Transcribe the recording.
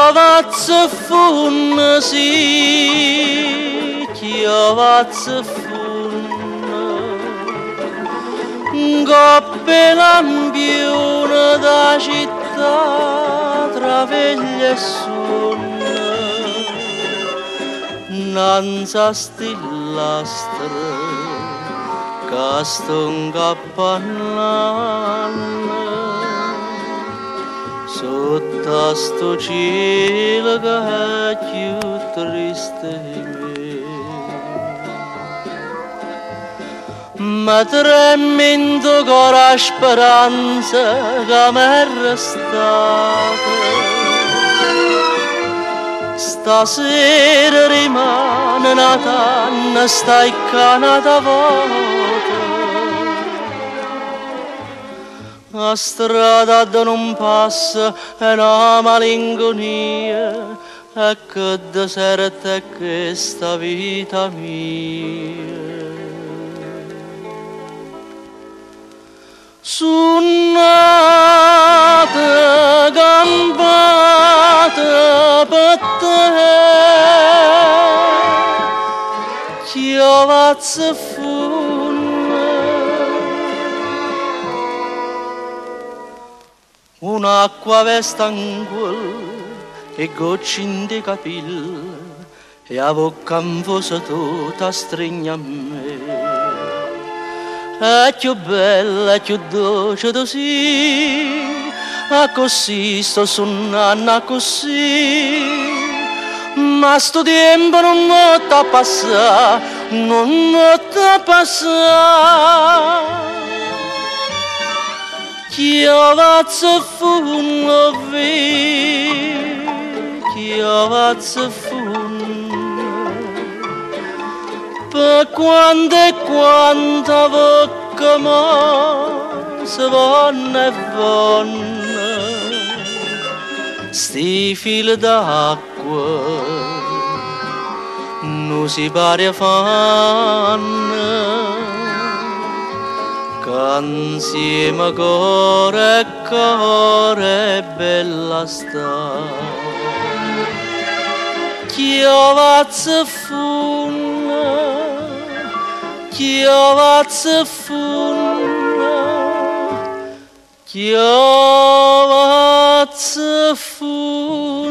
Chiovazza funna sì, chiovazza funna, coppe lampione da città tra veglia e sonno, nanza stillastra, caston cappannana. Sotto sto cielo che è più triste di me, ma tremendo con la speranza che mi è restata. Stasera rimane una tanna staccata vuota, la strada da non passa è una malinconia, e che deserta è questa vita mia. Suonate, campate per te, chiovazza un'acqua vesta in quel e gocci di capille e a bocca infusa tutta stringa a me. È più bella, è più dolce così, a così sto suonando così, ma sto tempo non mi sta passare, non mi sta passare. Chiovazza funna chiovazza funna, per quando e quanta bocca mo se vonna e vonna, sti fili d'acqua non si pare fanno, che insieme core e core bella sta. Chiovazza funna, chiovazza funna, chiovazza funna.